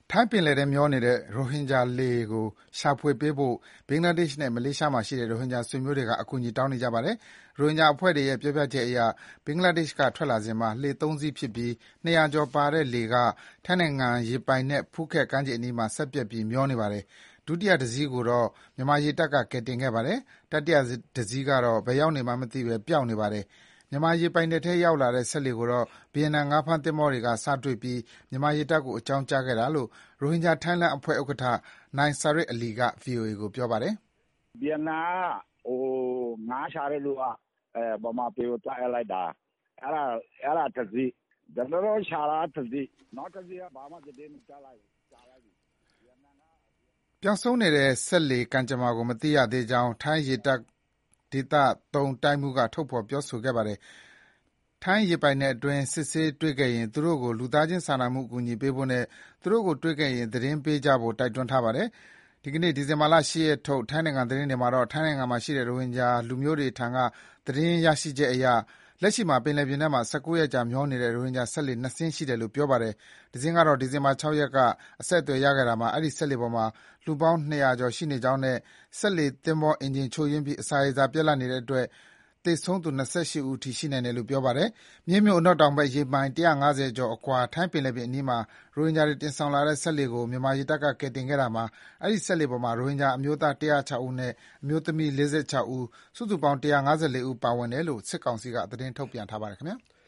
ထိုင်းပင်လယ်ထဲမျောနေတဲ့ရိုဟင်ဂျာလှေကိုရှာဖွေပေးဖို့ဘင်္ဂလားဒေ့ရှ်နဲ့မလေးရှားမှာရှိတဲ့ရိုဟင်ဂျာဆွေမျိုးတွေကအကူအညီတောင်းနေကြပါတယ်။ရိုဟင်ဂျာအဖွဲ့တွေရဲ့ပြောပြချက်အရဘင်္ဂလားဒေ့ရှ်ကထွက်လာစဉ်မှာလှေ3စီးဖြစ်ပြီး200ကျော်ပါတဲ့လှေကထိုင်းနိုင်ငံရေပိုင်နက်ဖူးခက်ကမ်းခြေအနီးမှာစက်ပျက်ပြီးမျောနေပါတယ်။ဒုတိယတစီးကိုတော့မြန်မာရေတပ်ကကယ်တင်ခဲ့ပါတယ်။တတိယတစီးကတော့ဘယ်ရောက်နေမှန်းမသိဘဲပျောက်နေပါတယ်။မြန်မာရေပိုင်နက်ထဲရောက်လာတဲ့စက်လှေကိုတော့ဗီယက်နမ်ငါးဖမ်းသင်္ဘောတွေကစတွေ့ပြီးမြန်မာရေတပ်ကိုအကြောင်းကြားခဲ့တာလို့ရိုဟင်ဂျာထိုင်းလမ်းအဖွဲ့ဥက္ကဋ္ဌနိုင်ဆာရစ်အလီက VOA ကိုပြောပါတယ်။“ဗီယက်နမ်ကငါးရှာတဲ့လူကဗမာပြည်ကိုသွားအပ်လိုက်တာ။အဲဒါတစီး။ကျနော်တို့ရှာတာကတစီး။နောက်တစီးကဘာမှသတင်းမကြားလိုက်ဘူး။ကြာလိုက်ပြီ။ ”ပျောက်ဆုံးနေတဲ့စက်လှေကံကြမ္မာကိုမသိရသေးကြောင်းထိုင်းရေတပ်ဒေသ3တိုင်းမှူးကထုတ်ဖော်ပြောဆိုခဲ့ပါတယ်။ထိုင်းရေပိုင်နက်အတွင်းစစ်ဆေးတွေ့ခဲ့ရင်သူတို့ကိုလူသားချင်းစာနာမှုအကူအညီပေးဖို့နဲ့သူတို့ကိုတွေ့ခဲ့ရင်သတင်းပေးကြဖို့တိုက်တွန်းထားပါတယ်။ဒီကနေ့ဒီဇင်ဘာလ8ရက်ထုတ်ထိုင်းနိုင်ငံသတင်းတွေမှာတော့ထိုင်းနိုင်ငံမှာရှိတဲ့ရိုဟင်ဂျာလူမျိုးတွေထံကသတင်းရရှိချက်အရလက်ရှိမှာပင်လယ်ပြင်ထဲမှာ19ရက်ကြာမျောနေတဲ့ရိုဟင်ဂျာစက်လှေ2စင်းရှိတယ်လို့ပြောပါတယ်။တစင်းကတော့ဒီဇင်ဘာ6ရက်ကအဆက်အသွယ်ရခဲ့တာမှာအဲဒီစက်လှေပေါ်မှာလူပေါင်း200ကျော်ရှိနေကြောင်းနဲ့စက်လှေသင်္ဘောအင်ဂျင်ချို့ယွင်းပြီးအစာရေစာပြတ်လပ်နေတဲ့အတွက်သေဆုံးသူ28ဦးအထိရှိနိုင်တယ်လို့ပြောပါတယ်။မြိတ်မြို့အနောက်တောင်ဘက်ရေမိုင်150ကျော်အကွာထိုင်းပင်လယ်ပြင်အနီးမှာရိုဟင်ဂျာတွေတင်ဆောင်လာတဲ့စက်လှေကိုမြန်မာရေတပ်ကကယ်တင်ခဲ့တာမှာအဲဒီစက်လှေပေါ်မှာရိုဟင်ဂျာအမျိုးသား106ဦးနဲ့အမျိုးသမီး46ဦးစုစုပေါင်း154ဦးပါဝင်တယ်လို့စစ်ကောင်စီကသတင်းထုတ်ပြန်ထားပါတယ်ခင်ဗျာ။